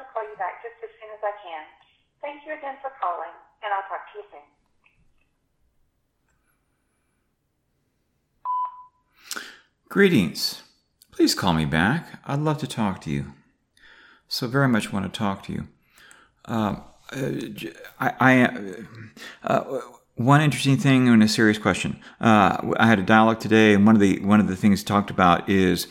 call you back just as soon as I can. Thank you again for calling, and I'll talk to you soon. Greetings. Please call me back. I'd love to talk to you. So very much want to talk to you. One interesting thing and a serious question. I had a dialogue today, and one of the things talked about is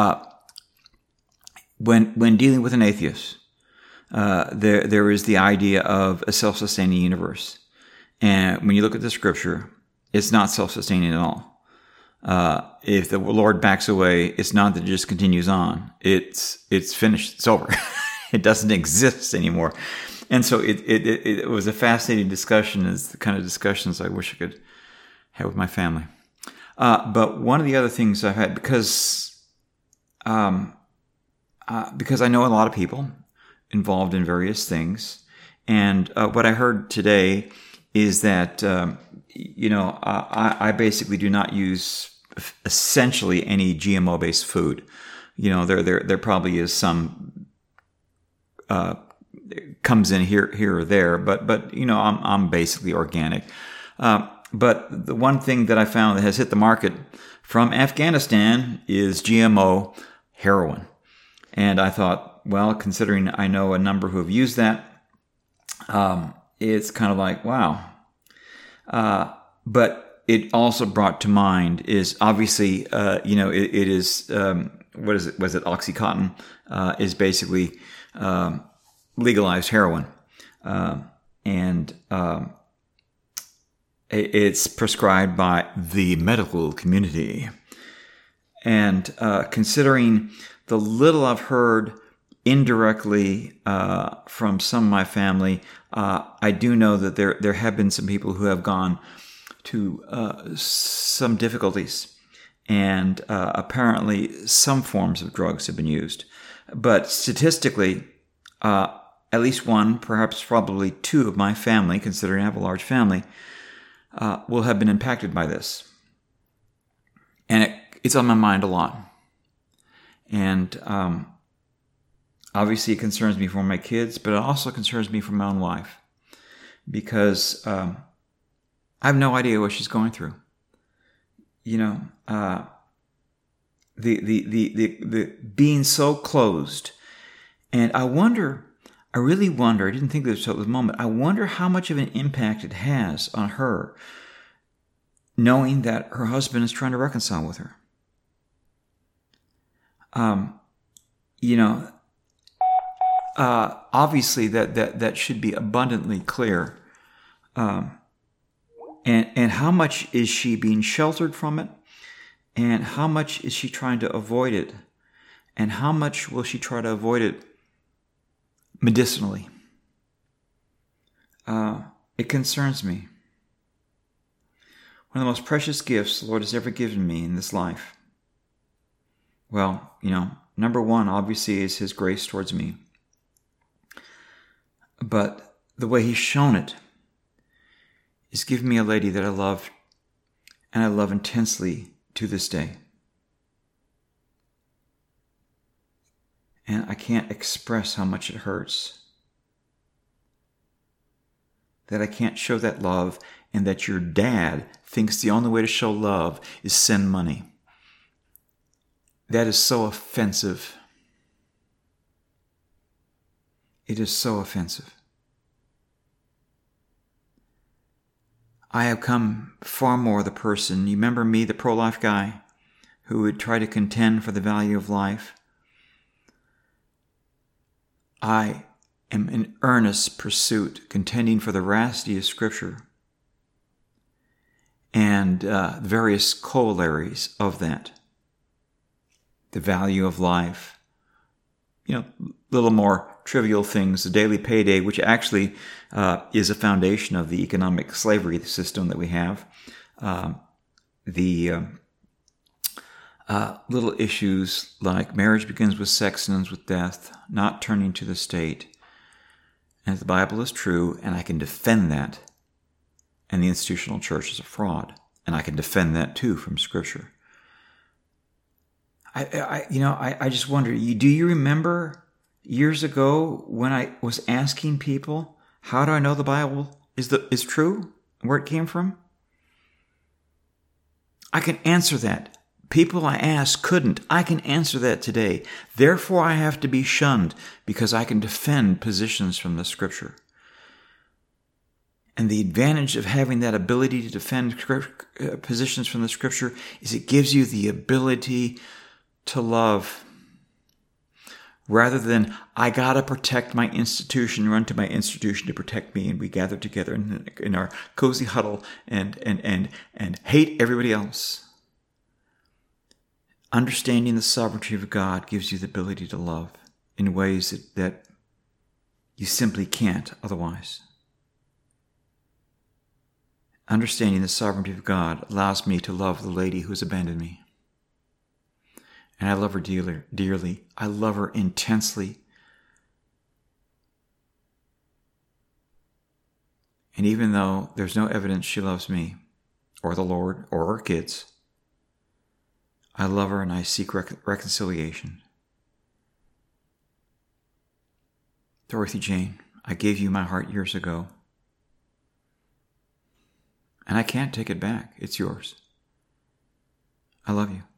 when dealing with an atheist, there is the idea of a self-sustaining universe, and when you look at the scripture, it's not self-sustaining at all. If the Lord backs away, it's not that it just continues on. It's finished. It's over. It doesn't exist anymore. And so it was a fascinating discussion. It's the kind of discussions I wish I could have with my family. But one of the other things I've had, because I know a lot of people involved in various things, and what I heard today is that I basically do not use essentially any GMO-based food. There probably is some comes in here or there, but I'm basically organic. But the one thing that I found that has hit the market from Afghanistan is GMO heroin, and I thought, well, considering I know a number who have used that, it's kind of like, wow. But it also brought to mind is obviously, it is, what is it? Was it Oxycontin? Is basically legalized heroin. And it's prescribed by the medical community. And considering the little I've heard indirectly from some of my family, I do know that there have been some people who have gone to some difficulties, and apparently some forms of drugs have been used. But statistically, at least one, perhaps probably two of my family, considering I have a large family, will have been impacted by this. And it's on my mind a lot. And obviously it concerns me for my kids, but it also concerns me for my own wife. Because I have no idea what she's going through. The being so closed. And I really wonder, I didn't think this at the moment, I wonder how much of an impact it has on her, knowing that her husband is trying to reconcile with her. Obviously that should be abundantly clear. And how much is she being sheltered from it? And how much is she trying to avoid it? And how much will she try to avoid it medicinally? It concerns me. One of the most precious gifts the Lord has ever given me in this life. Well, number one, obviously, is His grace towards me. But the way He's shown it is giving me a lady that I love, and I love intensely to this day. And I can't express how much it hurts that I can't show that love, and that your dad thinks the only way to show love is send money. That is so offensive. It is so offensive. I have come far more the person, you remember me, the pro-life guy, who would try to contend for the value of life? I am in earnest pursuit, contending for the veracity of Scripture and various corollaries of that. The value of life. Little more trivial things, the daily payday, which actually is a foundation of the economic slavery system that we have. Little issues like marriage begins with sex and ends with death, not turning to the state. And if the Bible is true, and I can defend that, and the institutional church is a fraud, and I can defend that too from Scripture. I just wonder, do you remember, years ago when I was asking people, how do I know the Bible is true? Where it came from? I can answer that. People I asked couldn't. I can answer that today. Therefore, I have to be shunned because I can defend positions from the Scripture. And the advantage of having that ability to defend positions from the Scripture is it gives you the ability to love. Rather than, I gotta protect my institution, run to my institution to protect me, and we gather together in our cozy huddle and hate everybody else. Understanding the sovereignty of God gives you the ability to love in ways that you simply can't otherwise. Understanding the sovereignty of God allows me to love the lady who has abandoned me. And I love her dearly. I love her intensely. And even though there's no evidence she loves me, or the Lord, or our kids, I love her and I seek reconciliation. Dorothy Jane, I gave you my heart years ago. And I can't take it back. It's yours. I love you.